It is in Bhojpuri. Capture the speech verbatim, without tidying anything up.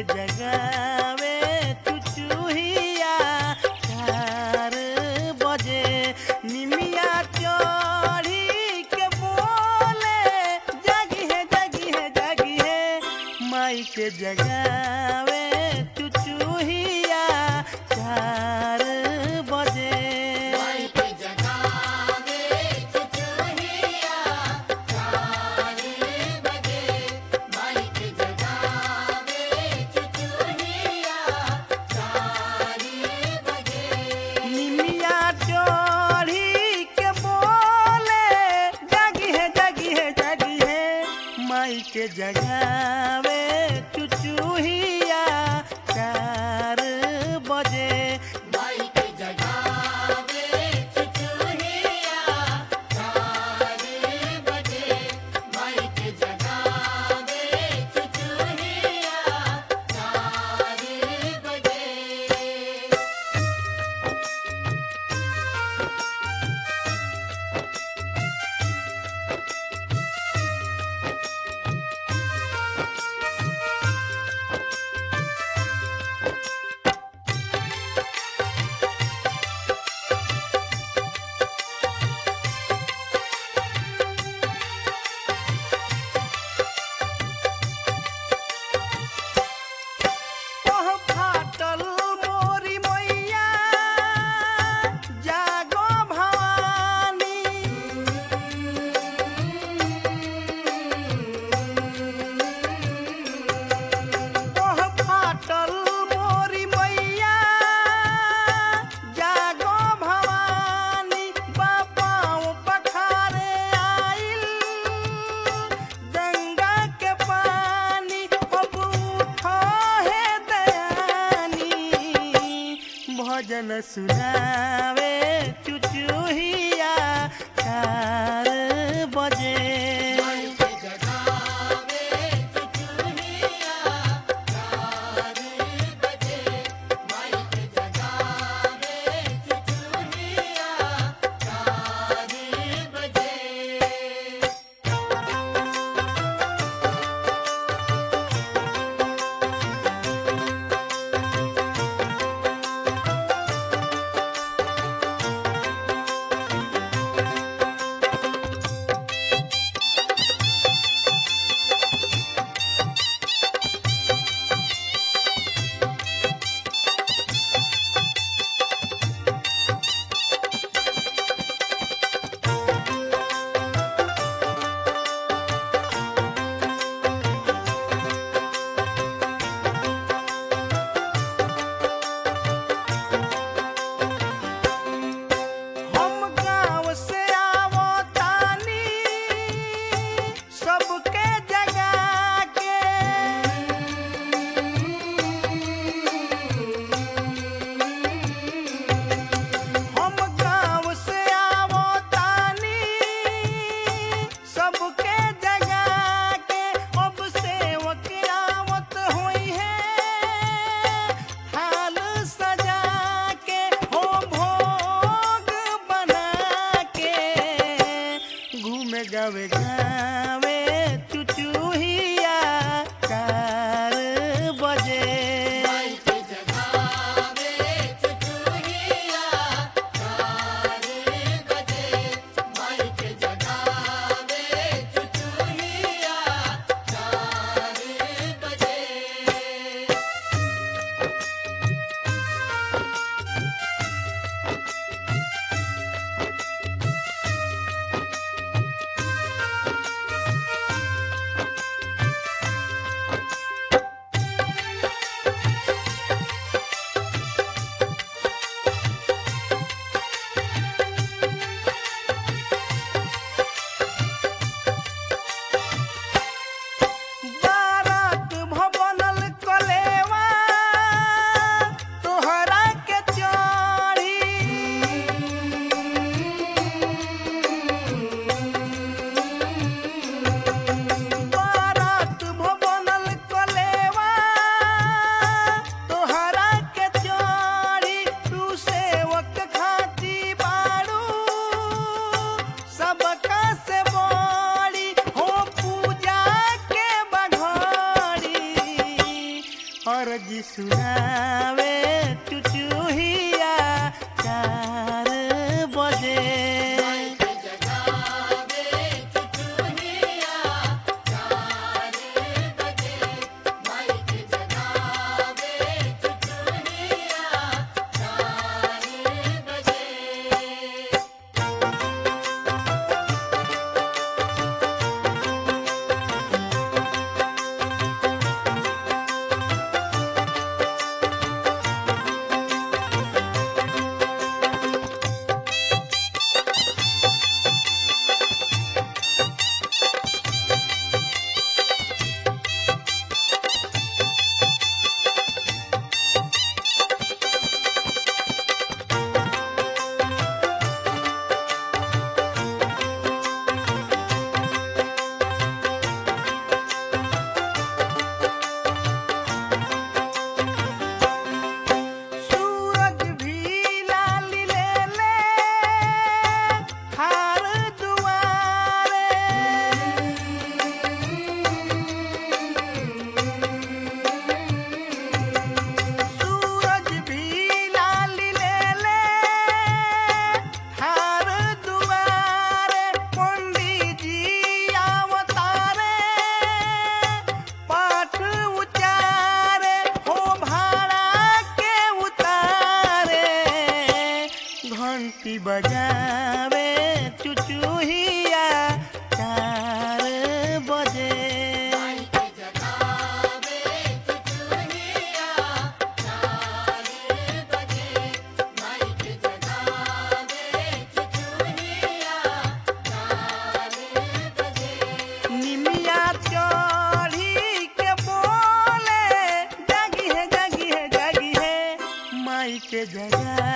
के जगावे चुचुहिया चार बजे निमिया चढ़ी के बोले जागी है जागी है जागी है माई के जगावे चुचुहिया चार बजे के जगावे चुचुहिया चार बजे माई के जगावे चुचुहिया चार बजे माई के जगावे चुचुहिया चार बजे भजन सुनावे चुचुहिया चार बजे माई के जगावे चुचुहिया चार बजे माई के जगावे चुचुहिया चार बजे माई सुनावे चुचुहिया चार बजे। माई के जगावे चुचुहिया चार बजे, माई के जगावे चुचुहिया चार बजे। सूरज भी लाली ले ले हार दुआरे। सूरज भी लाली ले ले हार दुआरे। पंडित जी अवतारे पाठ उचारे हो भाड़ा के उतारे। घंटी बजावे चुचुहिया चार बजे। माई के जगावे चुचुहिया चार बजे, माई के जगावे चुचुहिया चार बजे। निमिया चढ़ी के बोले जागी है जागी है जागी है माई के जगा